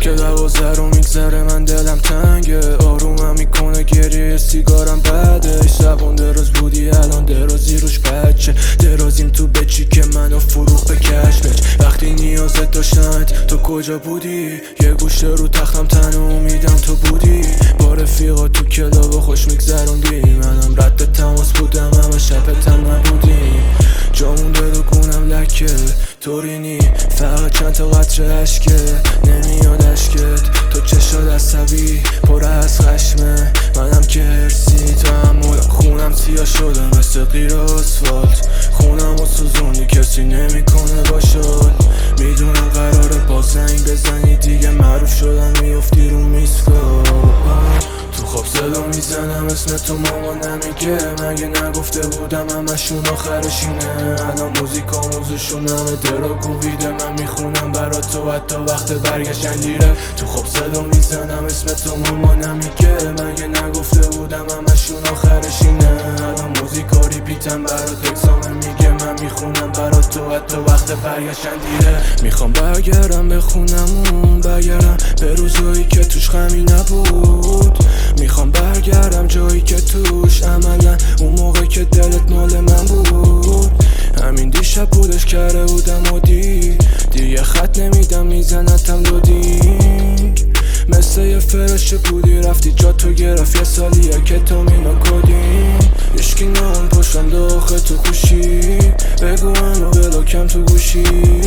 که 12 رو میگذره من دلم تنگه، آرومم میکنه گریه سیگارم بده. شبون دراز بودی الان درازی روش بچه، درازیم تو بچی که منو فروخ به کشمش. وقتی نیازت داشتمت تو کجا بودی؟ یه گوشه رو تختم تن امیدم تو بودی. با رفیقا تو کلاب خوش میگذروندی، منم رد تماس بودم همه شب تن نبودیم. جا مونده رو گونم لکه طوری نی، فقط چند تا قطره عشقه نمیاد اشکت. تو چشات عصبی پر از خشمه، منم که هرسی تحمل خونم سیاه شده مثل غیر آسفالت. خونم و سوزونی کسی نمیکنه باشد. میدونم قراره با زنگ بزنی دیگه معروف شدن میافتی رو میسکا. تو خواب صدا میزنم اسم تو مامان نمیگه، مگه نگفته بودم همشون آخرش اینه. الان موزیک آموزشون همه دراگو ویده، من میخونم برات تو حتی وقت برگشتن دیره. تو خواب صدا میزنم اسم تو مامان نمیگه، مگه نگفته بودم همشون آخرش اینه. الان موزیکا ریپیتم برات اکسامن میگه، من میخونم برات تو حتی وقت برگشتن دیره. میخوام برگردم بخونم برگردم به روزایی که توش غمی نبود. میخوام برگردم جایی که توش عملا اون موقع که دلت مال من بود. همین دیشب بودش کرده بودم و دیگه خط نمیدم میزنتم لودینگ. مثل یه فرشه بودی رفتی جا تو گرفت، یه سالیه که تو مینو کدیم. یشکی نام پشتم داخل تو خوشی، بگو منو بلاکم تو گوشی.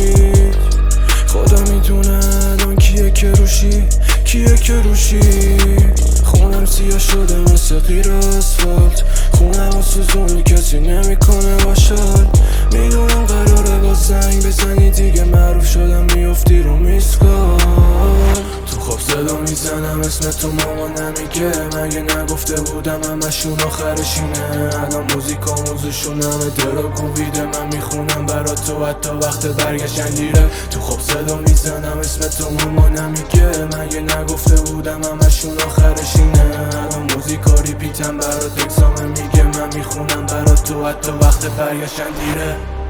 خدا میدونه الان کیه که روشی، کیه که روشی. خونم سیاه شده مثل غیر آسفالت، خونم و سوزونی کسی نمیکنه باشد. میدونم قراره با زنگ بزنی دیگه معروف شدم میافتی رو میسکال. تو خواب صدا میزنم اسم تو مامان نمیگه، مگه نگفته بودم همشون آخرش اینه. الان موزیک آموزشون همه دراگو ویده، من میخونم برات تو حتی وقت برگشتن دیره. تو خواب صدا میزنم اسم تو مامان نمیگه، مگه نگفته بودم همشون آخرش اینه. الان موزیکا ریپیتم برات اکسامن میگه، من میخونم برات تو حتی وقت برگشتن دیره.